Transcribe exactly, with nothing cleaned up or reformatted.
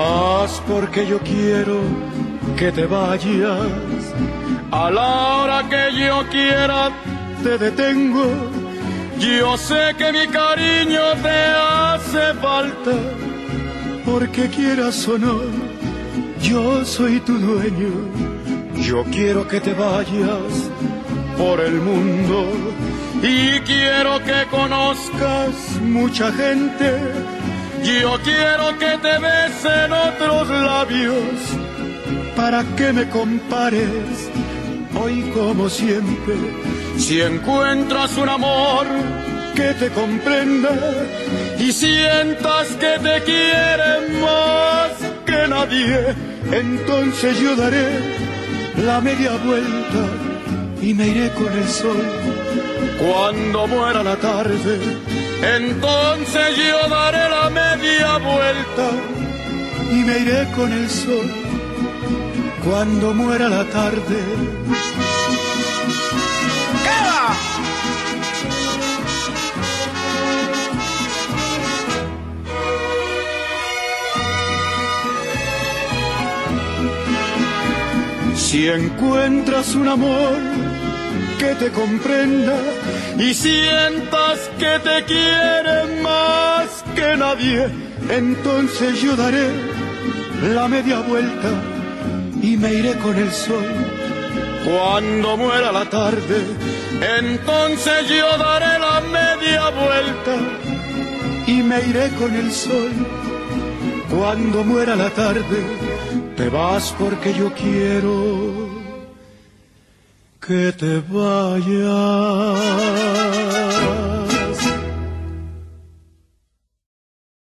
vas porque yo quiero que te vayas. A la hora que yo quiera te detengo. Yo sé que mi cariño te hace falta, porque quieras o no, yo soy tu dueño. Yo quiero que te vayas por el mundo y quiero que conozcas mucha gente. Yo quiero que te besen otros labios para que me compares hoy como siempre. Si encuentras un amor que te comprenda y sientas que te quiere más que nadie, entonces yo daré la media vuelta y me iré con el sol. Cuando muera la tarde, entonces yo daré la media vuelta y me iré con el sol. Cuando muera la tarde. Si encuentras un amor que te comprenda y sientas que te quiere más que nadie, entonces yo daré la media vuelta y me iré con el sol. Cuando muera la tarde, entonces yo daré la media vuelta y me iré con el sol. Cuando muera la tarde, te vas porque yo quiero que te vayas.